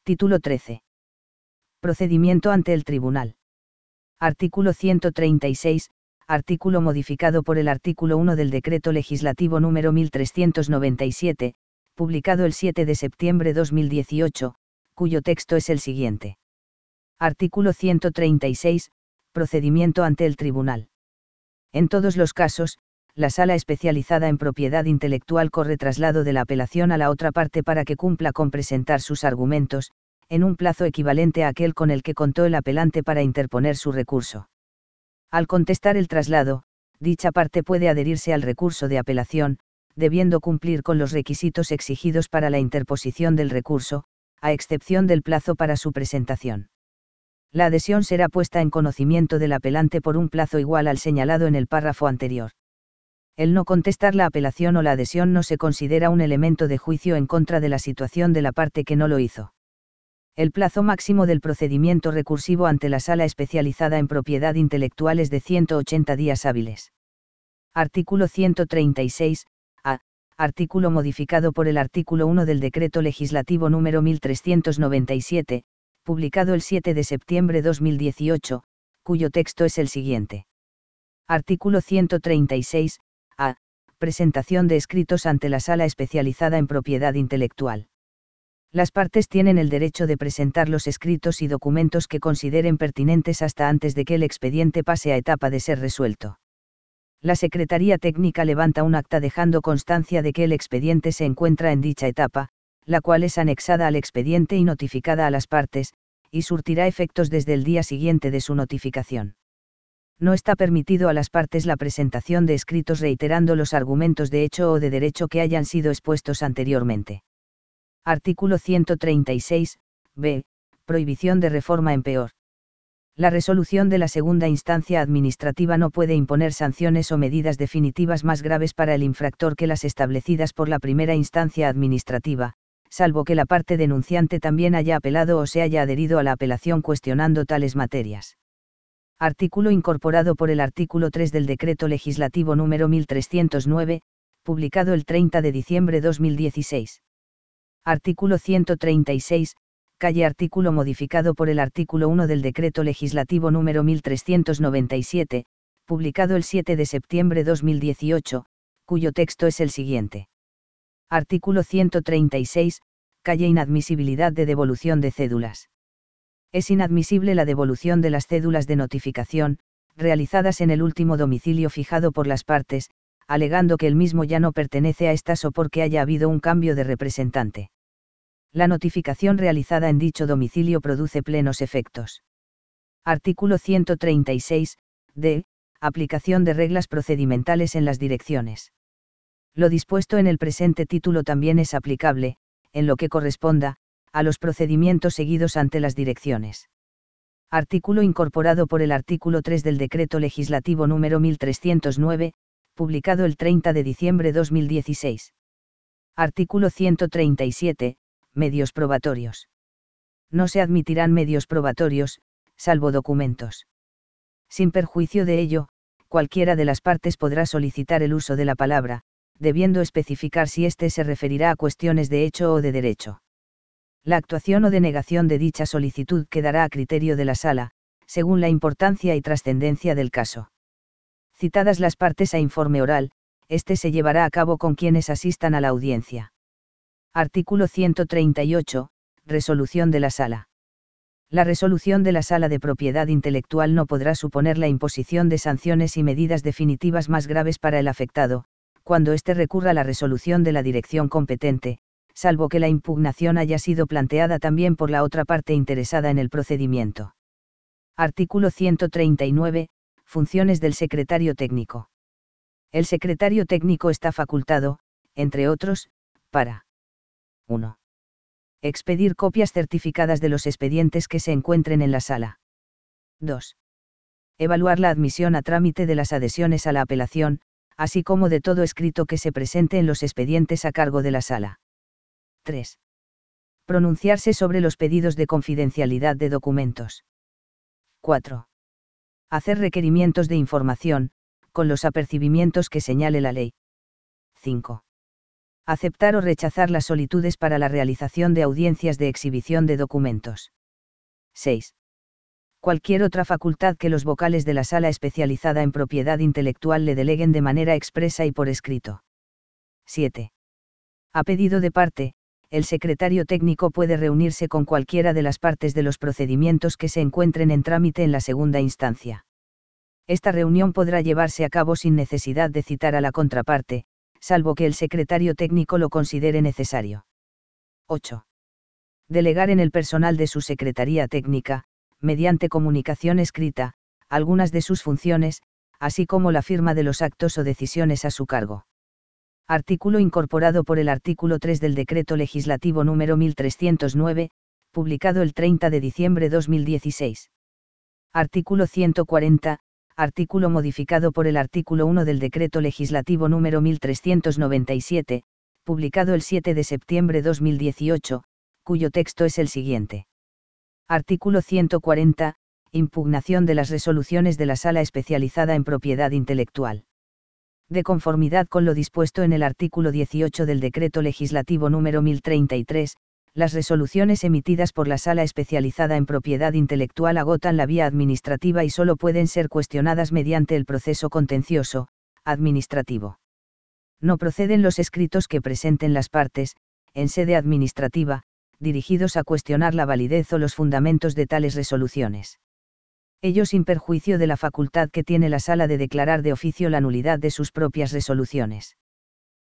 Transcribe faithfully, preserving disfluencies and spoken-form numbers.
Título trece. Procedimiento ante el tribunal. Artículo ciento treinta y seis, artículo modificado por el artículo uno del Decreto Legislativo número mil trescientos noventa y siete, publicado el siete de septiembre de dos mil dieciocho, cuyo texto es el siguiente. Artículo ciento treinta y seis, procedimiento ante el tribunal. En todos los casos, la sala especializada en propiedad intelectual corre traslado de la apelación a la otra parte para que cumpla con presentar sus argumentos, en un plazo equivalente a aquel con el que contó el apelante para interponer su recurso. Al contestar el traslado, dicha parte puede adherirse al recurso de apelación, debiendo cumplir con los requisitos exigidos para la interposición del recurso, a excepción del plazo para su presentación. La adhesión será puesta en conocimiento del apelante por un plazo igual al señalado en el párrafo anterior. El no contestar la apelación o la adhesión no se considera un elemento de juicio en contra de la situación de la parte que no lo hizo. El plazo máximo del procedimiento recursivo ante la sala especializada en propiedad intelectual es de ciento ochenta días hábiles. Artículo ciento treinta y seis, A. Artículo modificado por el artículo uno del Decreto Legislativo número mil trescientos noventa y siete, publicado el siete de septiembre de dos mil dieciocho, cuyo texto es el siguiente. Artículo ciento treinta y seis, A. Presentación de escritos ante la sala especializada en propiedad intelectual. Las partes tienen el derecho de presentar los escritos y documentos que consideren pertinentes hasta antes de que el expediente pase a etapa de ser resuelto. La Secretaría Técnica levanta un acta dejando constancia de que el expediente se encuentra en dicha etapa, la cual es anexada al expediente y notificada a las partes, y surtirá efectos desde el día siguiente de su notificación. No está permitido a las partes la presentación de escritos reiterando los argumentos de hecho o de derecho que hayan sido expuestos anteriormente. Artículo ciento treinta y seis, B. Prohibición de reforma en peor. La resolución de la segunda instancia administrativa no puede imponer sanciones o medidas definitivas más graves para el infractor que las establecidas por la primera instancia administrativa, salvo que la parte denunciante también haya apelado o se haya adherido a la apelación cuestionando tales materias. Artículo incorporado por el artículo tres del Decreto Legislativo número mil trescientos nueve, publicado el treinta de diciembre de dos mil dieciséis. Artículo ciento treinta y seis, calle artículo modificado por el artículo uno del Decreto Legislativo número mil trescientos noventa y siete, publicado el siete de septiembre de dos mil dieciocho, cuyo texto es el siguiente. Artículo ciento treinta y seis, calle inadmisibilidad de devolución de cédulas. Es inadmisible la devolución de las cédulas de notificación, realizadas en el último domicilio fijado por las partes, alegando que el mismo ya no pertenece a estas o porque haya habido un cambio de representante. La notificación realizada en dicho domicilio produce plenos efectos. Artículo ciento treinta y seis, D. Aplicación de reglas procedimentales en las direcciones. Lo dispuesto en el presente título también es aplicable, en lo que corresponda, a los procedimientos seguidos ante las direcciones. Artículo incorporado por el artículo tres del Decreto Legislativo número mil trescientos nueve, publicado el treinta de diciembre de dos mil dieciséis. Artículo ciento treinta y siete, medios probatorios. No se admitirán medios probatorios, salvo documentos. Sin perjuicio de ello, cualquiera de las partes podrá solicitar el uso de la palabra, debiendo especificar si éste se referirá a cuestiones de hecho o de derecho. La actuación o denegación de dicha solicitud quedará a criterio de la sala, según la importancia y trascendencia del caso. Citadas las partes a informe oral, este se llevará a cabo con quienes asistan a la audiencia. Artículo ciento treinta y ocho, resolución de la sala. La resolución de la sala de propiedad intelectual no podrá suponer la imposición de sanciones y medidas definitivas más graves para el afectado, cuando éste recurra a la resolución de la dirección competente, salvo que la impugnación haya sido planteada también por la otra parte interesada en el procedimiento. Artículo ciento treinta y nueve, funciones del secretario técnico. El secretario técnico está facultado, entre otros, para uno. Expedir copias certificadas de los expedientes que se encuentren en la sala. dos. Evaluar la admisión a trámite de las adhesiones a la apelación, así como de todo escrito que se presente en los expedientes a cargo de la sala. tres. Pronunciarse sobre los pedidos de confidencialidad de documentos. cuatro. Hacer requerimientos de información, con los apercibimientos que señale la ley. cinco. Aceptar o rechazar las solicitudes para la realización de audiencias de exhibición de documentos. seis. Cualquier otra facultad que los vocales de la sala especializada en propiedad intelectual le deleguen de manera expresa y por escrito. siete. A pedido de parte, el secretario técnico puede reunirse con cualquiera de las partes de los procedimientos que se encuentren en trámite en la segunda instancia. Esta reunión podrá llevarse a cabo sin necesidad de citar a la contraparte, salvo que el secretario técnico lo considere necesario. ocho. Delegar en el personal de su secretaría técnica, mediante comunicación escrita, algunas de sus funciones, así como la firma de los actos o decisiones a su cargo. Artículo incorporado por el artículo tres del Decreto Legislativo número mil trescientos nueve, publicado el treinta de diciembre de dos mil dieciséis. Artículo ciento cuarenta, artículo modificado por el artículo uno del Decreto Legislativo número mil trescientos noventa y siete, publicado el siete de septiembre de dos mil dieciocho, cuyo texto es el siguiente. Artículo ciento cuarenta, impugnación de las resoluciones de la Sala Especializada en Propiedad Intelectual. De conformidad con lo dispuesto en el artículo dieciocho del Decreto Legislativo número mil treinta y tres, las resoluciones emitidas por la Sala Especializada en Propiedad Intelectual agotan la vía administrativa y solo pueden ser cuestionadas mediante el proceso contencioso, administrativo. No proceden los escritos que presenten las partes, en sede administrativa, dirigidos a cuestionar la validez o los fundamentos de tales resoluciones. Ello sin perjuicio de la facultad que tiene la Sala de declarar de oficio la nulidad de sus propias resoluciones.